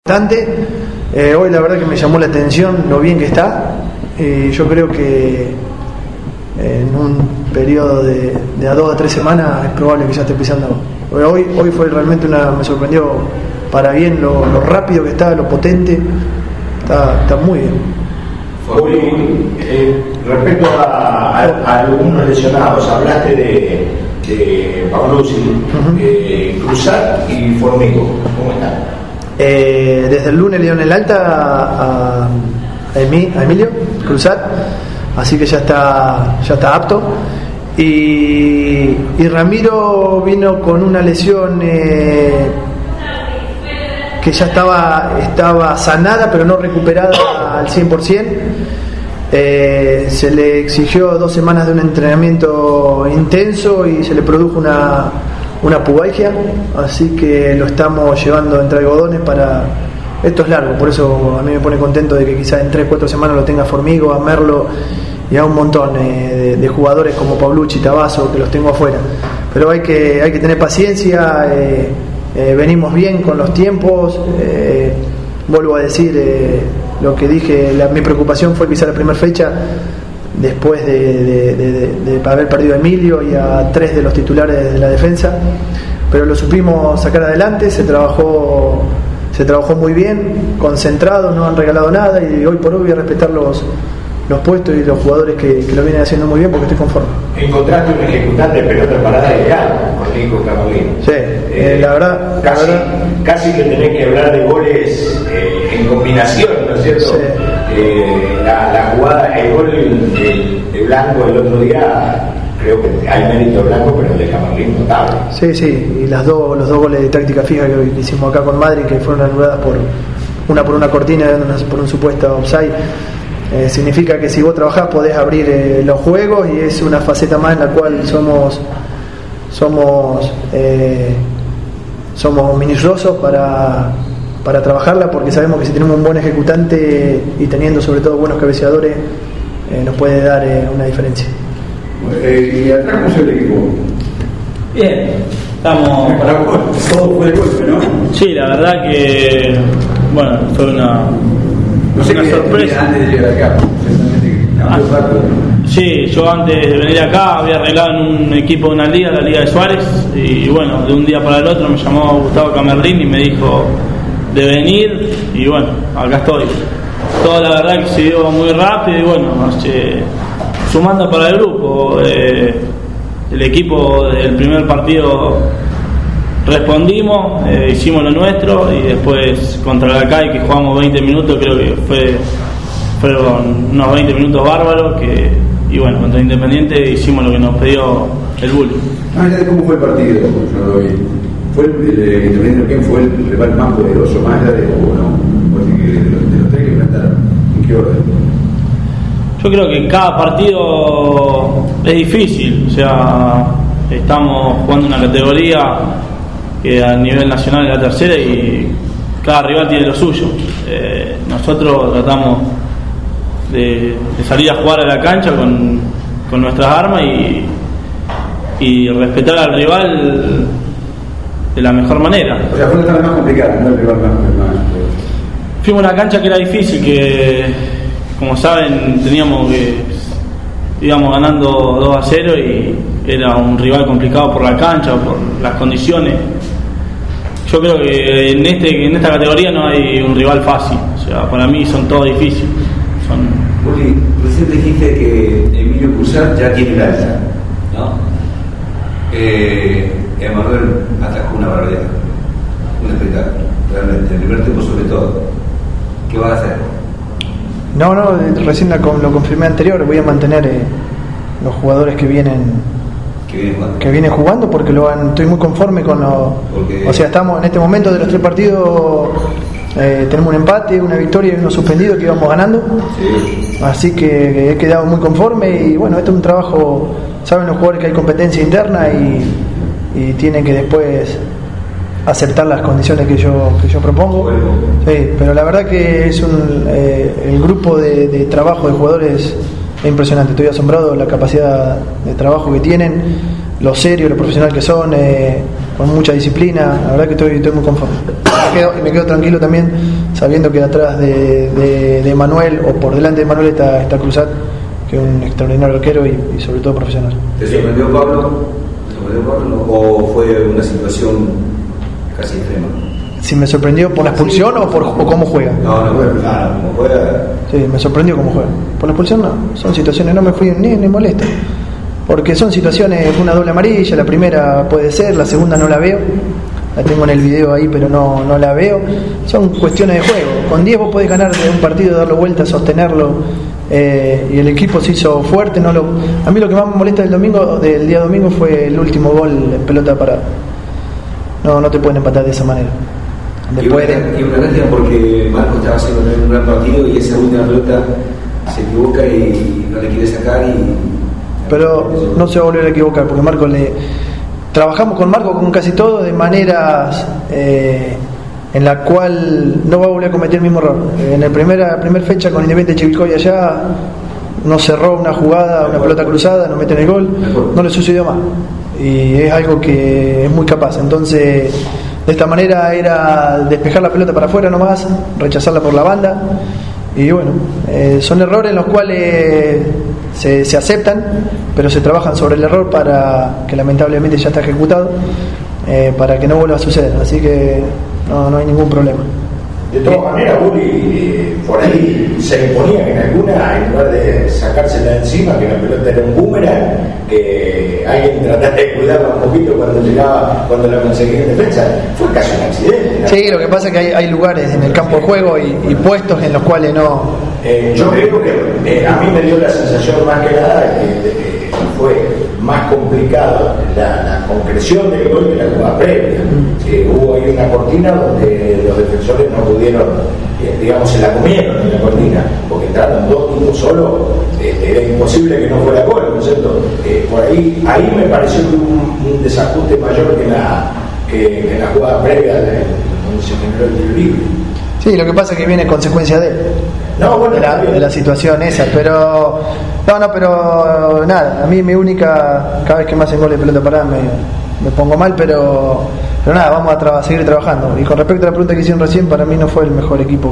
Hoy la verdad que me llamó la atención lo bien que está. Yo creo que en un periodo de a 2 a 3 semanas es probable que ya esté pisando. Hoy fue realmente me sorprendió para bien lo rápido que está, lo potente. Está muy bien. Respecto a algunos lesionados, hablaste de Paulucci, Cruzat y Formico. ¿Cómo están? Desde el lunes le dieron el alta a Emilio Cruzat, así que ya está apto. Y Ramiro vino con una lesión que ya estaba sanada pero no recuperada al 100%. Se le exigió 2 semanas de un entrenamiento intenso y se le produjo una pubalgia, así que lo estamos llevando entre algodones para... Esto es largo, por eso a mí me pone contento de que quizás en 3-4 semanas lo tenga Formigo, a Merlo y a un montón de jugadores como Paulucci, Tabazo, que los tengo afuera. Pero hay que tener paciencia, venimos bien con los tiempos. Vuelvo a decir lo que dije, mi preocupación fue quizá la primera fecha, después de haber perdido a Emilio y a 3 de los titulares de la defensa, pero lo supimos sacar adelante. Se trabajó muy bien, concentrados, no han regalado nada, y hoy por hoy voy a respetar los puestos y los jugadores que lo vienen haciendo muy bien, porque estoy conforme. Encontraste un ejecutante de pelota parada ideal con Nico Camerlín. Sí, la verdad casi que tenés que hablar de goles en combinación, ¿no es cierto? Sí. La jugada, el gol de Blanco el otro día, creo que hay mérito de Blanco, pero el de Camerlín notable. Sí, y los dos goles de táctica fija que hicimos acá con Madrid, que fueron anuladas por una cortina y por un supuesto offside, significa que si vos trabajás podés abrir los juegos, y es una faceta más en la cual somos minuciosos para trabajarla, porque sabemos que si tenemos un buen ejecutante y teniendo sobre todo buenos cabeceadores, nos puede dar una diferencia. ¿Y atrás cómo se el equipo? Bien, estamos... Todo fue de golpe, ¿no? Sí, la verdad que bueno, fue una sorpresa. Antes de llegar acá, sí, yo antes de venir acá había arreglado en un equipo de una liga, la Liga de Suárez, y bueno, de un día para el otro me llamó Gustavo Camerlín y me dijo de venir, y bueno, acá estoy. Todo la verdad que se dio muy rápido, y bueno, sumando para el grupo. El equipo del primer partido respondimos, hicimos lo nuestro, y después contra la CAI, que jugamos 20 minutos, creo que fueron unos 20 minutos bárbaros, y bueno, contra Independiente hicimos lo que nos pidió el Bully. ¿Cómo fue el partido? Yo lo vi. ¿Fue el Independiente quién fue el rival más poderoso, más grande o no? Porque de los 3 que enfrentaron, ¿en qué orden? Yo creo que cada partido es difícil, o sea, estamos jugando una categoría que a nivel nacional es la tercera, y cada rival tiene lo suyo. Nosotros tratamos de salir a jugar a la cancha con nuestras armas y respetar al rival de la mejor manera. O sea, fue la más complicada, no el rival más. Fuimos a una cancha que era difícil, que como saben íbamos ganando 2-0, y era un rival complicado por la cancha, por las condiciones. Yo creo que en esta categoría no hay un rival fácil, o sea, para mí son todos difíciles. Juli, recién dijiste que Emilio Cruzat ya tiene el alta, ¿no? Emanuel atajó una barbaridad, un espectáculo, realmente, el primer tiempo sobre todo. ¿Qué vas a hacer? No, recién lo confirmé anterior. Voy a mantener los jugadores que vienen jugando, porque estoy muy conforme con o sea, estamos en este momento de los 3 partidos, tenemos un empate, una victoria y uno suspendido que íbamos ganando. Sí. Así que he quedado muy conforme, y bueno, esto es un trabajo. Saben los jugadores que hay competencia interna y tienen que después aceptar las condiciones que yo propongo. Sí, pero la verdad que es el grupo de trabajo de jugadores es impresionante. Estoy asombrado de la capacidad de trabajo que tienen, lo serio, lo profesional que son, con mucha disciplina. La verdad que estoy muy conforme. me quedo tranquilo también sabiendo que atrás de Manuel o por delante de Manuel está Cruzat, que es un extraordinario arquero y sobre todo profesional. ¿Te sorprendió Pablo? ¿O fue una situación casi extrema? Si me sorprendió por la expulsión o cómo juega. No, claro, cómo juega. Sí, me sorprendió cómo juega. Por la expulsión no, son situaciones, no me fui ni molesto. Porque son situaciones, una doble amarilla, la primera puede ser, la segunda no la veo. La tengo en el video ahí, pero no la veo. Son cuestiones de juego. Con 10 vos podés ganar de un partido, darlo vuelta, sostenerlo. Y el equipo se hizo fuerte. A mí lo que más me molesta del día domingo fue el último gol en pelota parada. No te pueden empatar de esa manera. Y una lástima porque Marco estaba haciendo un gran partido y esa última pelota se equivoca y no le quiere sacar. Pero no se va a volver a equivocar porque Marco trabajamos con Marco con casi todo de maneras en la cual no va a volver a cometer el mismo error. En la primera fecha con Independiente Chivilcoy allá no cerró una jugada, una pelota cruzada, no meten el gol, no le sucedió más. Y es algo que es muy capaz. Entonces, de esta manera era despejar la pelota para afuera nomás, rechazarla por la banda. Y bueno, son errores en los cuales se aceptan, pero se trabajan sobre el error para que lamentablemente ya está ejecutado, para que no vuelva a suceder. Así que no hay ningún problema. De todas maneras, Uli, por ahí se imponía que en alguna, en lugar de sacársela de encima, que la pelota era un boomerang, que alguien tratara de cuidarla un poquito cuando la conseguía en defensa. Fue casi un accidente, ¿no? Sí, lo que pasa es que hay lugares en el campo de juego y puestos en los cuales no. Yo creo que a mí me dio la sensación más que nada que fue más complicado la concreción del gol que la jugada previa. Hubo ahí una cortina donde los defensores no pudieron, digamos, se la comieron en la cortina, porque entraron 2 tipos solos, era imposible que no fuera gol, ¿no es cierto? Por ahí me pareció que hubo un desajuste mayor que en la jugada previa donde se generó el tiro libre. Sí, lo que pasa es que viene consecuencia de la situación esa, pero pero nada, a mí mi única, cada vez que me hacen goles de pelota parada me pongo mal, pero nada, vamos a seguir trabajando. Y con respecto a la pregunta que hicieron recién, para mí no fue el mejor equipo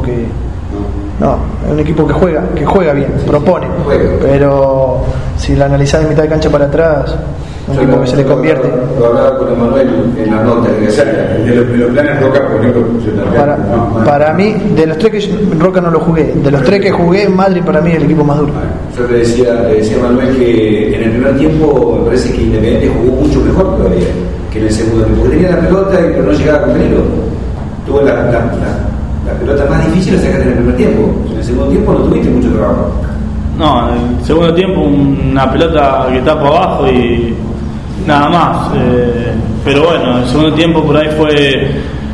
es un equipo que juega bien, propone, pero si la analizás de mitad de cancha para atrás, un equipo que se le convierte. Lo hablaba con Emanuel en la nota de los planes Roca, por ejemplo. Para mí, de los 3 que Roca no lo jugué, de los 3 que jugué, Madrid para mí es el equipo más duro. Yo le decía a Manuel que en el primer tiempo me parece que Independiente jugó mucho mejor todavía que en el segundo tiempo, porque tenía la pelota pero no llegaba con peligro. Tuvo la pelota más difícil la sacaste en el primer tiempo. En el segundo tiempo no tuviste mucho trabajo. No, en el segundo tiempo una pelota que está por abajo y nada más. Pero bueno, el segundo tiempo por ahí fue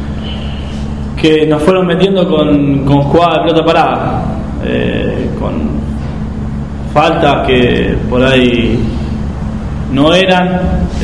que nos fueron metiendo con jugada de pelota parada, con faltas que por ahí no eran,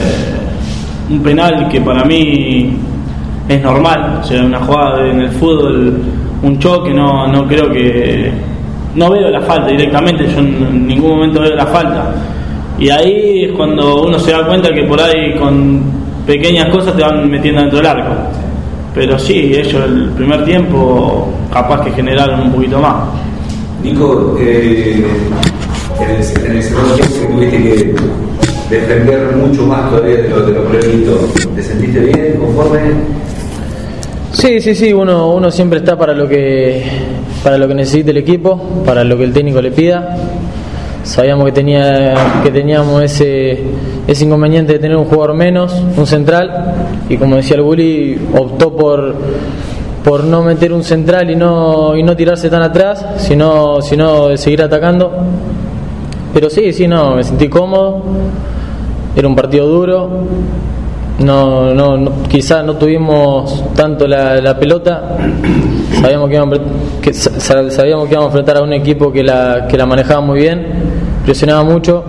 un penal que para mí es normal, o sea, una jugada en el fútbol, un choque, no creo que, no veo la falta directamente, yo en ningún momento veo la falta, y ahí es cuando uno se da cuenta que por ahí con pequeñas cosas te van metiendo dentro del arco. Pero sí, ellos el primer tiempo capaz que generaron un poquito más. Nico, en el segundo tiempo tuviste que defender mucho más todavía de lo previsto. ¿Te sentiste bien, conforme? Sí, uno siempre está para lo que necesite el equipo, para lo que el técnico le pida. Sabíamos que teníamos ese inconveniente de tener un jugador menos, un central, y como decía el Bully, optó por no meter un central y no tirarse tan atrás, sino de seguir atacando. Pero sí, me sentí cómodo. Era un partido duro. Quizás no tuvimos tanto la pelota. Sabíamos que íbamos a enfrentar a un equipo que la manejaba muy bien, presionaba mucho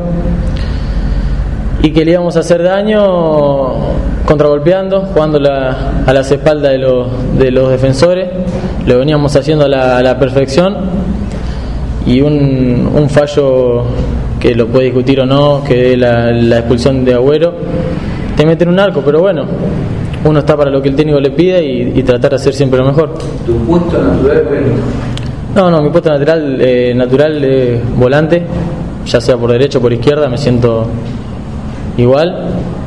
y que le íbamos a hacer daño contragolpeando, jugando a las espaldas de los defensores. Lo veníamos haciendo a la perfección, y un fallo que lo puede discutir o no, que es la expulsión de Agüero, te mete en un arco. Pero bueno, uno está para lo que el técnico le pide y tratar de hacer siempre lo mejor. ¿Tu puesto natural cuál es? No, mi puesto natural es volante, ya sea por derecha o por izquierda, me siento igual.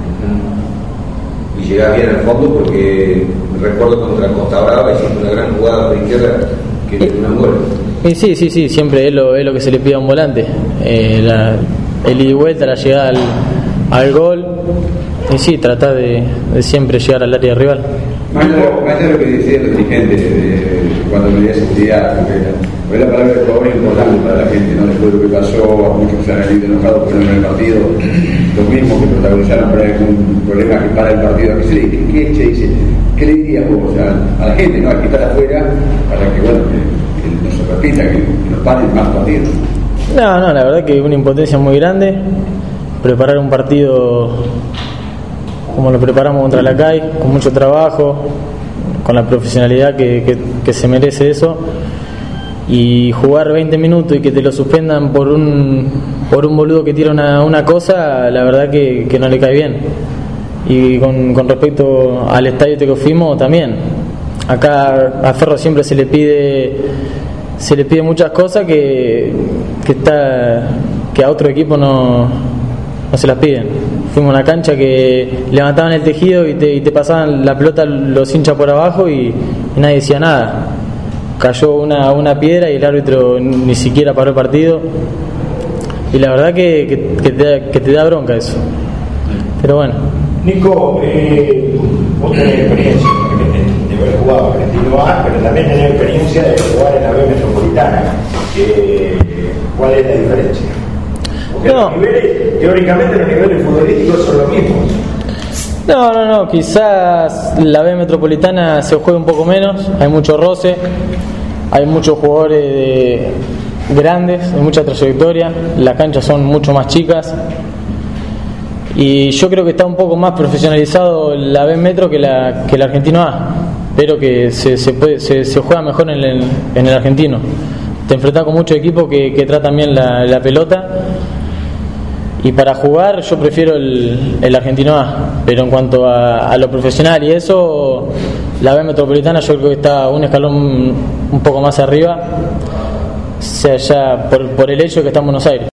Y llegás bien al fondo porque recuerdo contra Costa Brava hiciste una gran jugada por izquierda que te dio un gol. Y sí, siempre es lo que se le pide a un volante, el ida y vuelta, la llegada al gol, y sí, tratar de siempre llegar al área rival. Más allá de lo que decían los dirigentes cuando medía seguridad, porque la palabra de jugador es importante para la gente, ¿no? Después de lo que pasó, a muchos que se han ido enojados por el partido, los mismos que protagonizaron por algún problema que para el partido. ¿Qué le dirías vos a la gente, ¿no? Al que está afuera, para que, bueno, que no se repita, que nos paren más partidos? No, la verdad que una impotencia muy grande. Preparar un partido como lo preparamos contra la CAI, con mucho trabajo, con la profesionalidad que se merece eso, y jugar 20 minutos y que te lo suspendan por un boludo que tira una cosa, la verdad que no le cae bien. Y con respecto al estadio que fuimos también, acá a Ferro siempre se le pide muchas cosas que a otro equipo no se las piden. Fuimos a una cancha que levantaban el tejido y te pasaban la pelota los hinchas por abajo y nadie decía nada. Cayó una piedra y el árbitro ni siquiera paró el partido, y la verdad que te da bronca eso. Pero bueno. Nico, vos tenés experiencia de haber jugado Argentino A, pero también tenés experiencia de jugar en la B Metropolitana. ¿Cuál es la diferencia? Porque los niveles, teóricamente los niveles futbolísticos son los mismos. No, quizás la B Metropolitana se juega un poco menos, hay mucho roce, hay muchos jugadores grandes, hay mucha trayectoria, las canchas son mucho más chicas, y yo creo que está un poco más profesionalizado la B Metro que el Argentino A, pero que se juega mejor en el Argentino. Te enfrentás con muchos equipos que tratan bien la pelota, y para jugar yo prefiero el Argentino A, pero en cuanto a lo profesional y eso, la B Metropolitana yo creo que está un escalón un poco más arriba, sea ya por el hecho de que está en Buenos Aires.